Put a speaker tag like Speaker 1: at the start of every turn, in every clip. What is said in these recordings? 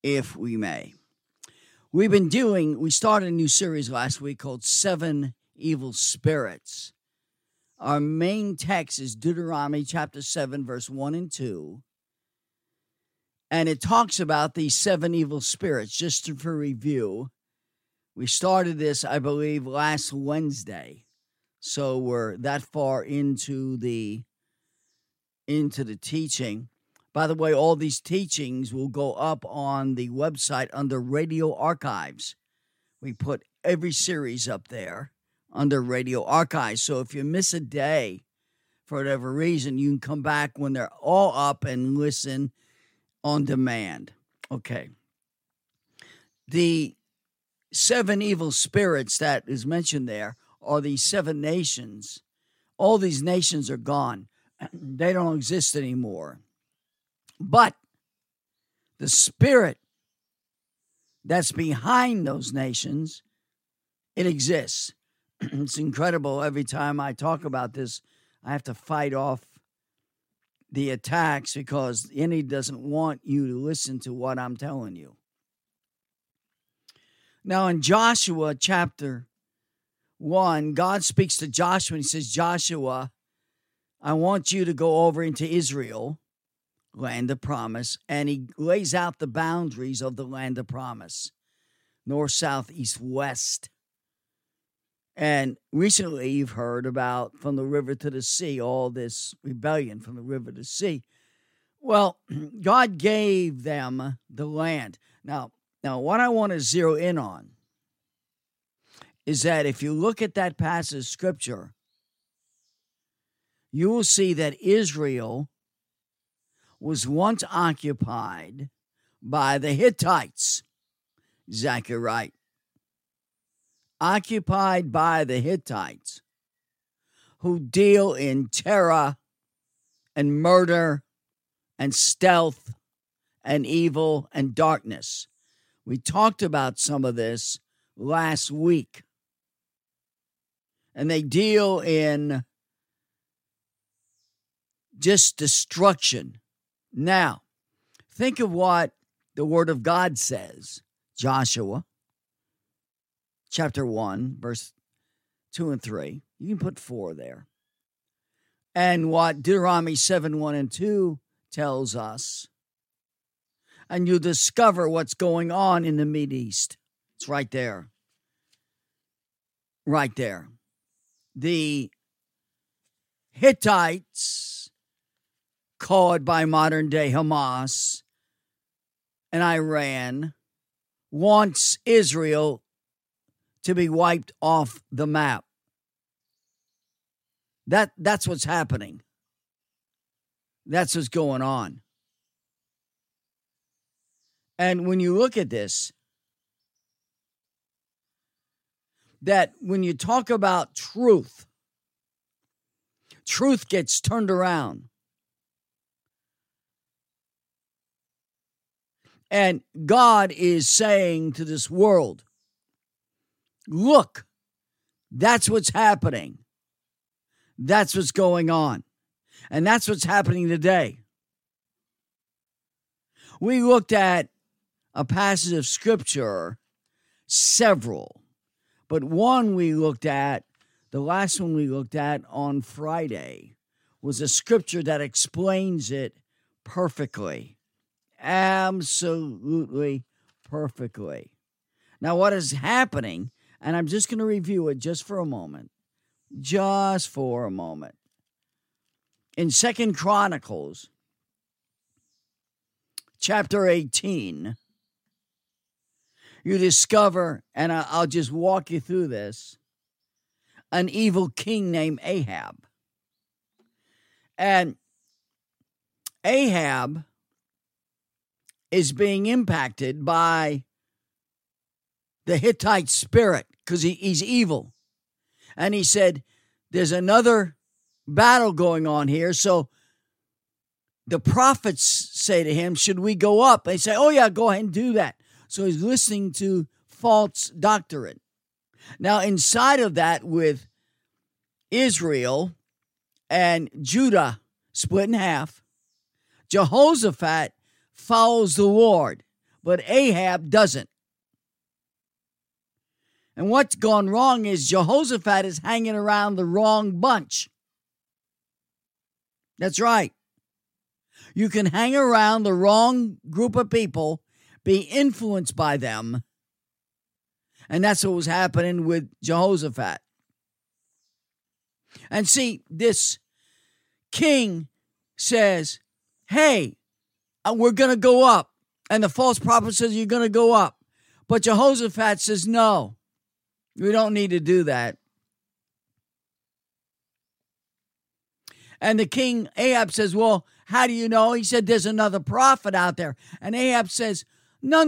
Speaker 1: if we may. We started a new series last week called 7 Evil Spirits. Our main text is Deuteronomy chapter 7, verse 1 and 2. And it talks about these 7 evil spirits. Just for review, we started this, I believe, last Wednesday. So we're that far into the teaching. By the way, all these teachings will go up on the website under Radio Archives. We put every series up there under Radio Archives. So if you miss a day for whatever reason, you can come back when they're all up and listen on demand. Okay. The 7 evil spirits that is mentioned there are these 7 nations. All these nations are gone. They don't exist anymore. But the spirit that's behind those nations, it exists. It's incredible. Every time I talk about this, I have to fight off the attacks because the enemy doesn't want you to listen to what I'm telling you. Now in Joshua chapter 1, God speaks to Joshua and he says, Joshua, I want you to go over into Israel, land of promise, and he lays out the boundaries of the land of promise, north, south, east, west. And recently you've heard about from the river to the sea, all this rebellion from the river to the sea. Well, God gave them the land. Now what I want to zero in on is that if you look at that passage of scripture, you will see that Israel was once occupied by the Hittites. Exactly right. Occupied by the Hittites, who deal in terror and murder and stealth and evil and darkness. We talked about some of this last week. And they deal in just destruction. Now, think of what the Word of God says. Joshua, chapter 1, verse 2 and 3. You can put 4 there. And what Deuteronomy 7, 1 and 2 tells us. And you discover what's going on in the Mideast. It's right there. Right there. The Hittites, called by modern day Hamas and Iran, wants Israel to be wiped off the map. That's what's happening. That's what's going on. And when you look at this, that when you talk about truth gets turned around. And God is saying to this world, look, that's what's happening. That's what's going on. And that's what's happening today. We looked at a passage of scripture, several, but one we looked at, the last one we looked at on Friday, was a scripture that explains it perfectly. Absolutely perfectly. Now, what is happening, and I'm just going to review it just for a moment. Just for a moment. In 2 Chronicles, chapter 18, you discover, and I'll just walk you through this, an evil king named Ahab. And Ahab is being impacted by the Hittite spirit because he's evil. And he said, there's another battle going on here. So the prophets say to him, should we go up? They say, oh yeah, go ahead and do that. So he's listening to false doctrine. Now inside of that, with Israel and Judah split in half, Jehoshaphat follows the Lord, but Ahab doesn't. And what's gone wrong is Jehoshaphat is hanging around the wrong bunch. That's right. You can hang around the wrong group of people, be influenced by them, and that's what was happening with Jehoshaphat. And see, this king says, hey, we're going to go up. And the false prophet says, you're going to go up. But Jehoshaphat says, no, we don't need to do that. And the king, Ahab, says, well, how do you know? He said, there's another prophet out there. And Ahab says, no.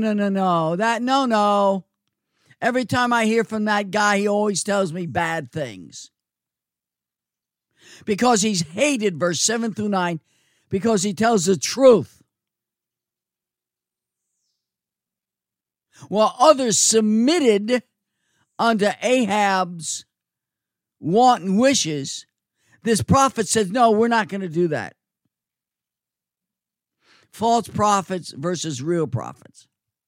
Speaker 1: Every time I hear from that guy, he always tells me bad things. Because he's hated, verse 7 through 9, because he tells the truth. While others submitted unto Ahab's wanton wishes, this prophet says, no, we're not going to do that. False prophets versus real prophets.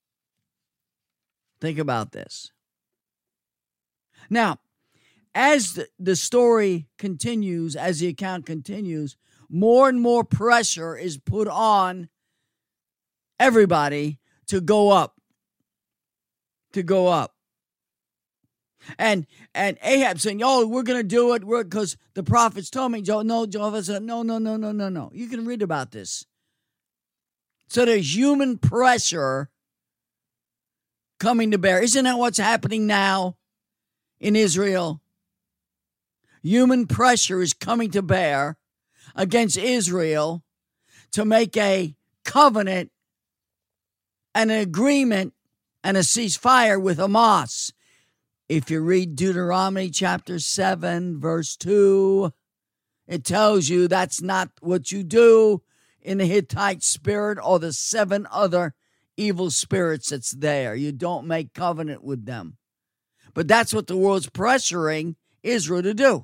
Speaker 1: Think about this. Now, as the story continues, as the account continues, more and more pressure is put on everybody to go up. To go up. And Ahab saying, oh, we're going to do it because the prophets told me. Jehovah said, no. You can read about this. So there's human pressure coming to bear. Isn't that what's happening now in Israel? Human pressure is coming to bear against Israel to make a covenant and an agreement and a ceasefire with Hamas. If you read Deuteronomy chapter 7, verse 2, it tells you that's not what you do in the Hittite spirit or the 7 other evil spirits that's there. You don't make covenant with them. But that's what the world's pressuring Israel to do.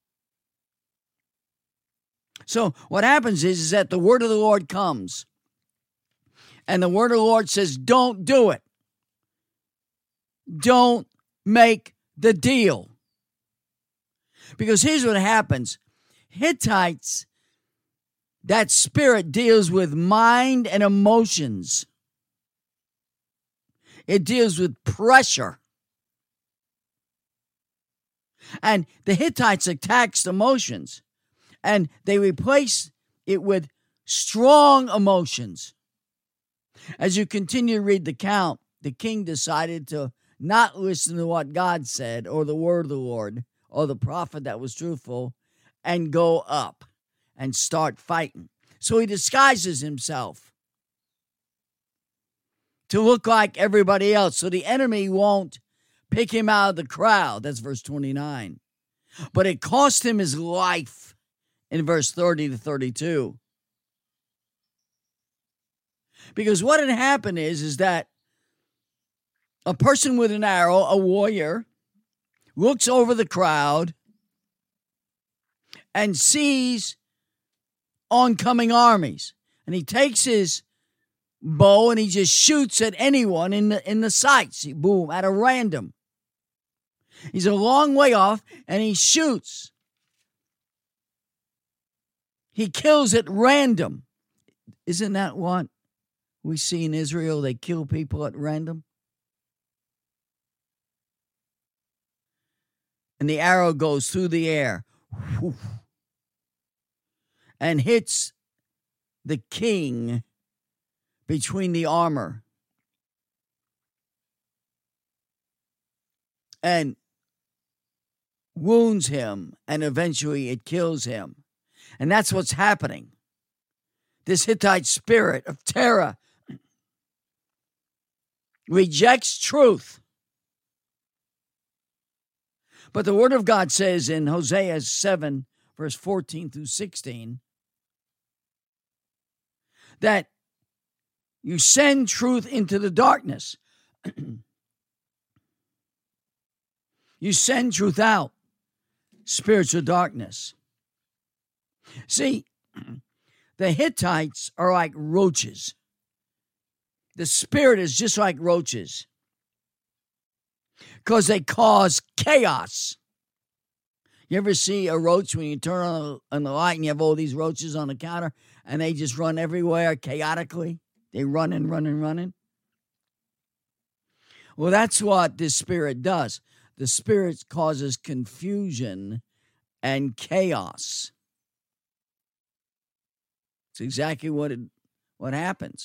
Speaker 1: So what happens is that the word of the Lord comes. And the word of the Lord says, don't do it. Don't make the deal. Because here's what happens. Hittites, that spirit deals with mind and emotions. It deals with pressure. And the Hittites attacked emotions. And they replace it with strong emotions. As you continue to read the account, the king decided to not listen to what God said or the word of the Lord or the prophet that was truthful and go up and start fighting. So he disguises himself to look like everybody else so the enemy won't pick him out of the crowd. That's verse 29. But it cost him his life in verse 30 to 32. Because what had happened is that a person with an arrow, a warrior, looks over the crowd and sees oncoming armies. And he takes his bow and he just shoots at anyone in the sights. Boom, at a random. He's a long way off and he shoots. He kills at random. Isn't that what we see in Israel? They kill people at random. And the arrow goes through the air and hits the king between the armor and wounds him, and eventually it kills him. And that's what's happening. This Hittite spirit of terror rejects truth. But the word of God says in Hosea 7, verse 14 through 16, that you send truth into the darkness. You send truth out, spiritual darkness. See, the Hittites are like roaches. The spirit is just like roaches because they cause chaos. You ever see a roach when you turn on the light and you have all these roaches on the counter and they just run everywhere chaotically? They run and run and running. Well, that's what this spirit does. The spirit causes confusion and chaos. It's exactly what happens.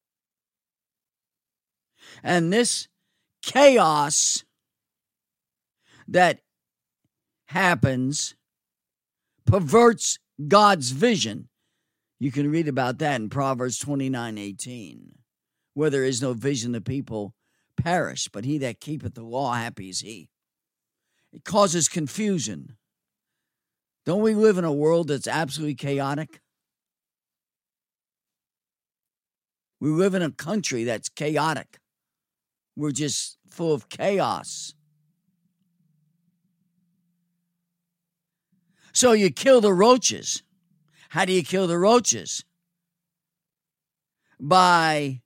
Speaker 1: And this chaos that happens perverts God's vision. You can read about that in Proverbs 29:18. Where there is no vision, the people perish, but he that keepeth the law, happy is he. It causes confusion. Don't we live in a world that's absolutely chaotic? We live in a country that's chaotic. We're just full of chaos. So you kill the roaches. How do you kill the roaches? By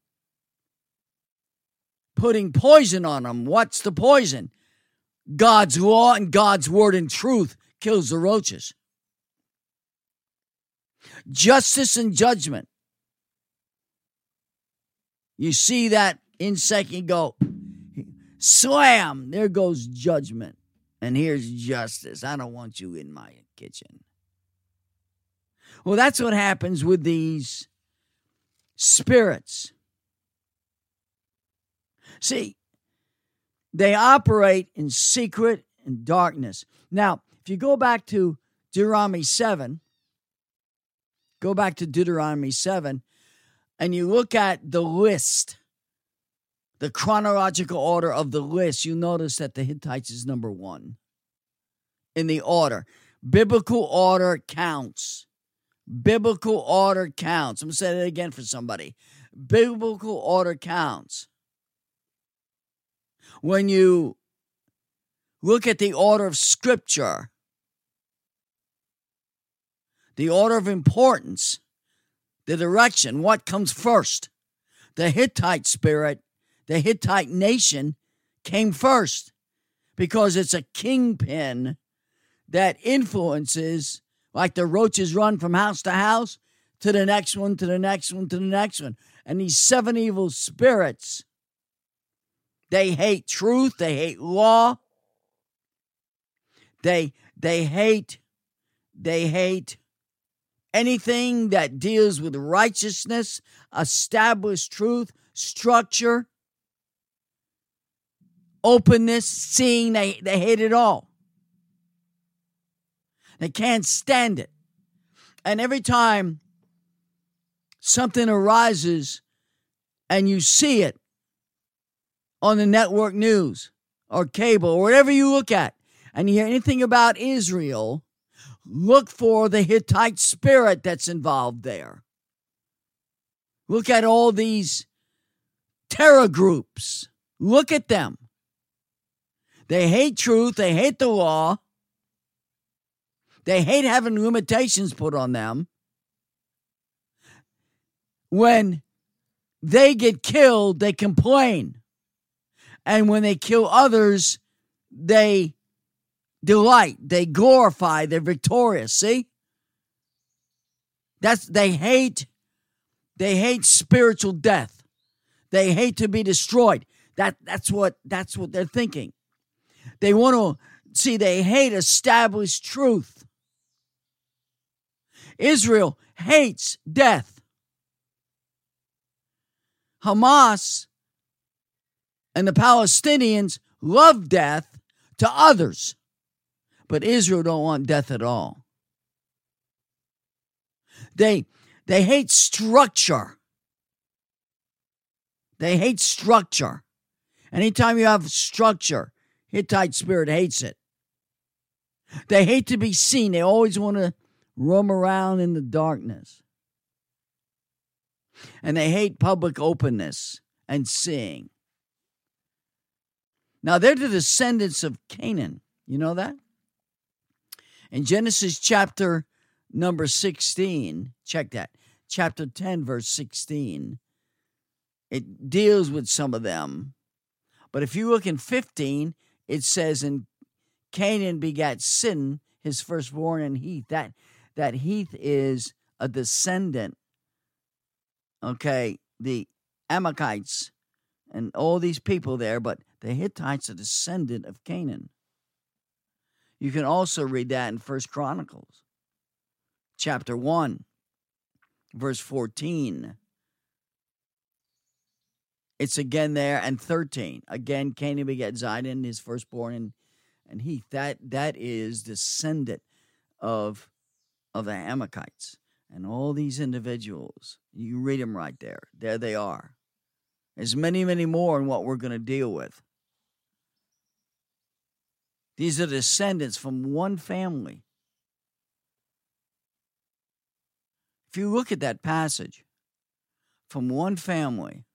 Speaker 1: putting poison on them. What's the poison? God's law and God's word and truth kills the roaches. Justice and judgment. You see that insect, you go, slam, there goes judgment. And here's justice. I don't want you in my kitchen. Well, that's what happens with these spirits. See, they operate in secret and darkness. Now, if you go back to Deuteronomy 7, and you look at the list, the chronological order of the list, you notice that the Hittites is number 1 in the order. Biblical order counts. Biblical order counts. I'm going to say that again for somebody. Biblical order counts. When you look at the order of Scripture, the order of importance, the direction, what comes first? The Hittite spirit, the Hittite nation came first because it's a kingpin that influences, like the roaches run from house to house, to the next one, to the next one, to the next one. And these 7 evil spirits, they hate truth, they hate law, they hate anything that deals with righteousness, established truth, structure, openness, seeing, they hate it all. They can't stand it. And every time something arises and you see it on the network news or cable or whatever you look at, and you hear anything about Israel, look for the Hittite spirit that's involved there. Look at all these terror groups. Look at them. They hate truth. They hate the law. They hate having limitations put on them. When they get killed, they complain. And when they kill others, they delight. They glorify. They're victorious. See? They hate spiritual death. They hate to be destroyed. That's what they're thinking. They want to see, they hate established truth. Israel hates death. Hamas and the Palestinians love death to others, but Israel don't want death at all. They hate structure. They hate structure. Anytime you have structure, Hittite spirit hates it. They hate to be seen. They always want to roam around in the darkness. And they hate public openness and seeing. Now, they're the descendants of Canaan. You know that? In Genesis chapter number 16, check that, chapter 10, verse 16, It deals with some of them. But if you look in 15, it says, and Canaan begat Sin, his firstborn, and Heth. That Heth is a descendant. Okay, the Amalekites and all these people there, but the Hittites are descendant of Canaan. You can also read that in 1 Chronicles, chapter 1, verse 14. It's again there, and 13. Again, Canaan begat Zidon, his firstborn, and Heth. That is descendant of the Amalekites. And all these individuals, you read them right there. There they are. There's many, many more in what we're going to deal with. These are descendants from one family. If you look at that passage, from one family,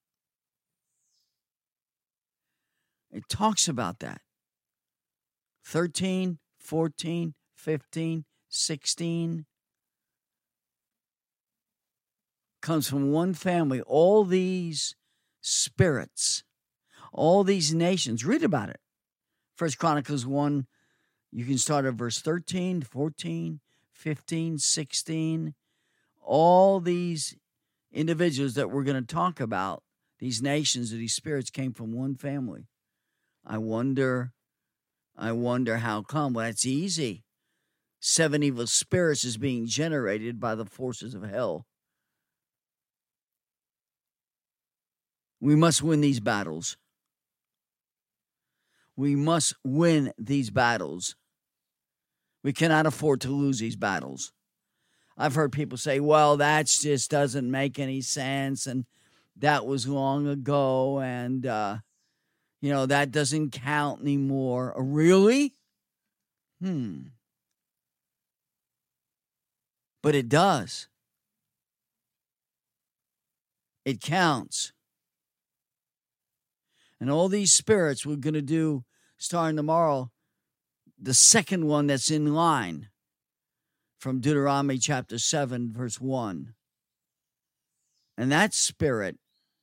Speaker 1: it talks about that. 13, 14, 15, 16 comes from one family. All these spirits, all these nations, read about it. 1 Chronicles 1, you can start at verse 13, 14, 15, 16. All these individuals that we're going to talk about, these nations or these spirits, came from one family. I wonder how come. Well, that's easy. 7 evil spirits is being generated by the forces of hell. We must win these battles. We must win these battles. We cannot afford to lose these battles. I've heard people say, well, that just doesn't make any sense, and that was long ago, and, that doesn't count anymore. Really? But it does. It counts. And all these spirits we're going to do starting tomorrow, the second one that's in line from Deuteronomy chapter 7, verse 1. And that spirit,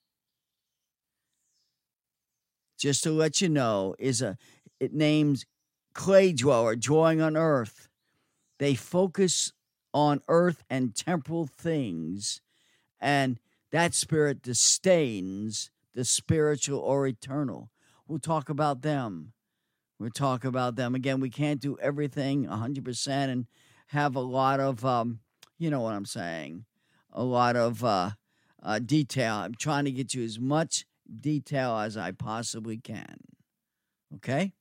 Speaker 1: just to let you know, it names clay dweller, dwelling on earth. They focus on earth and temporal things, and that spirit disdains the spiritual or eternal. We'll talk about them. Again, we can't do everything 100% and have a lot of, you know what I'm saying, a lot of detail. I'm trying to get you as much detail as I possibly can. Okay?